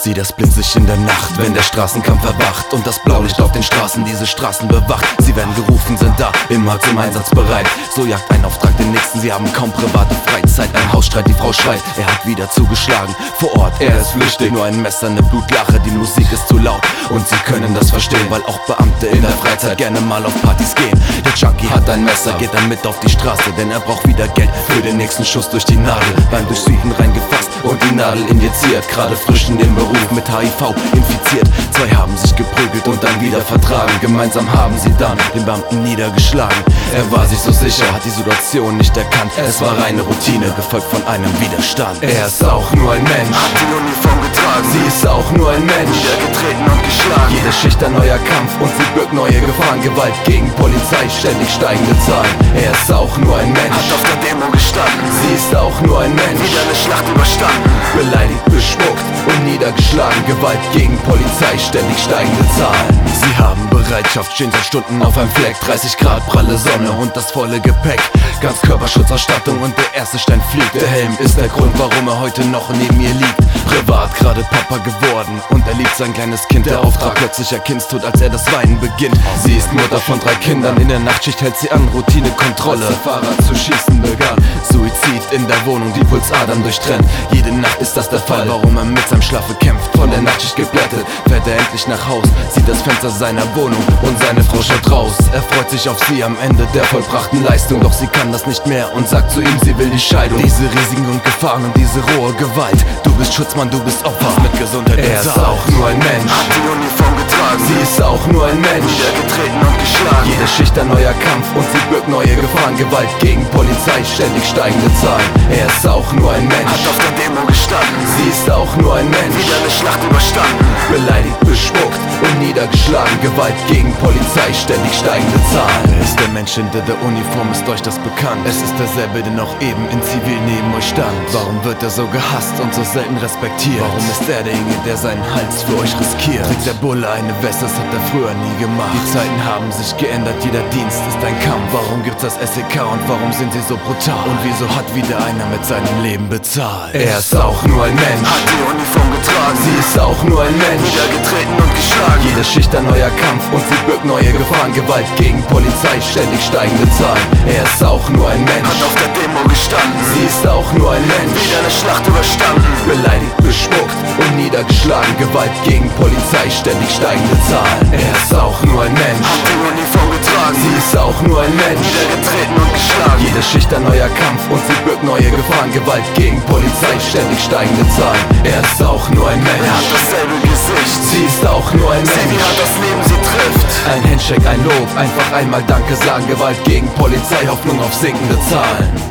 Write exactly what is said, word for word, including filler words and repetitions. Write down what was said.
sieh das Blitzlicht in der Nacht, wenn der Straßenkampf erwacht und das Blaulicht auf den Straßen diese Straßen bewacht. Sie werden gerufen, sind da, immer zum Einsatz bereit. So jagt ein Auftrag den nächsten, sie haben kaum private Freizeit. Ein Hausstreit, die Frau schreit, er hat wieder zugeschlagen. Vor Ort, er ist flüchtig, nur ein Messer, ne Blutlache. Die Musik ist zu laut und sie können das verstehen, weil auch Beamte in der Freizeit gerne mal auf Partys gehen. Der Junkie hat ein Messer, geht dann mit auf die Straße, denn er braucht wieder Geld für den nächsten Schuss durch die Nadel. Beim Durchsuchen reingefasst und die Nadel injiziert, gerade frisch in den Beruf mit H I V infiziert. Zwei haben sich geprügelt und dann wieder vertragen. Gemeinsam haben sie dann den Beamten niedergeschlagen. Er war sich so sicher, hat die Situation nicht erkannt. Es war reine Routine, gefolgt von einem Widerstand. Er ist auch nur ein Mensch, hat die Uniform getragen. Sie ist auch nur ein Mensch, niedergetreten und geschlagen. Jede Schicht ein neuer Kampf und sie birgt neue Gefahren. Gewalt gegen Polizei, ständig steigende Zahlen. Er ist auch nur ein Mensch, hat auf der Demo gestanden. Sie ist auch nur ein Mensch, wieder eine Schlacht überstanden. Beleidigt, bespuckt und niedergeschlagen. Gewalt gegen Polizei, ständig steigende Zahlen. Sie haben Bereitschaft, stehen seit Stunden auf einem Fleck. dreißig Grad, pralle Sonne und das volle Gepäck. Ganz Körperschutzausstattung und der erste Stein fliegt. Der Helm ist der Grund, warum er heute noch neben ihr liegt. Privat gerade Papa geworden und er liebt sein kleines Kind. Der Auftrag plötzlicher Kindstod, als er das Weinen beginnt. Sie ist Mutter von drei Kindern, in der Nachtschicht hält sie an, Routinekontrolle. Als der Fahrer zu schießen begann, Suizid in der Wohnung, die Pulsadern durchtrennt. Jede Nacht ist das der Fall, warum er mit seinem Schlafe kämpft. Von der Nachtschicht geblättet, fährt er endlich nach Haus, sieht das Fenster seiner Wohnung und seine Frau schaut raus. Er freut sich auf sie am Ende der vollbrachten Leistung, doch sie kann das nicht mehr und sagt zu ihm, sie will die Scheidung. Diese Risiken und Gefahren und diese rohe Gewalt, du bist Schutzmann, du bist Opfer mit Gesundheit. Er ist auch nur ein Mensch, hat die Uniform getragen. Sie ist auch nur ein Mensch, niedergetreten und geschlagen. Jede Schicht ein neuer Kampf und sie birgt neue Gefahren. Gewalt gegen Polizei, ständig steigende Zahlen. Er ist auch nur ein Mensch, hat auf der Demo gestanden. Sie ist auch nur ein Mensch, wieder eine Schlacht überstanden. Beleidigt, bespuckt und niedergeschlagen. Gewalt gegen Polizei, ständig steigende Zahlen. Er ist der Mensch hinter der Uniform, ist euch das bekannt? Es ist derselbe, der noch eben in Zivil neben euch stand. Warum wird er so gehasst und so selten respektiert? Warum ist er derjenige, der seinen Hals für euch riskiert? Trägt der Bulle eine Weste, das hat er früher nie gemacht. Die Zeiten haben sich geändert, jeder Dienst ist ein Kampf. Warum gibt's das S E K und warum sind sie so brutal? Und wieso hat wieder einer mit seinem Leben bezahlt? Er ist auch nur ein Mensch, hat die Uniform getragen. Sie ist auch nur ein Mensch, niedergetreten und geschlagen. Jede Schicht ein neuer Kampf und sie birgt neue Gefahren. Gewalt gegen Polizei, ständig steigende Zahlen. Er ist auch nur ein Mensch, hat auf der Demo gestanden. Sie ist auch nur ein Mensch, wieder eine Schlacht überstanden. Beleidigt, bespuckt und niedergeschlagen. Gewalt gegen Polizei, ständig steigende Zahlen. Er ist auch nur ein Mensch, hat die Uniform getragen. Sie ist auch nur ein Mensch, niedergetreten und geschlagen. Jede Schicht ein neuer Kampf und sie birgt neue Gefahren. Gewalt gegen Polizei, ständig steigende Zahlen. Er ist auch nur ein Mensch, er hat dasselbe Gesicht. Sie ist auch nur ein Mensch, sie hat das Leben, sie trifft. Ein Handshake, ein Lob, einfach einmal Danke sagen. Gewalt gegen Polizei, Hoffnung auf sinkende Zahlen.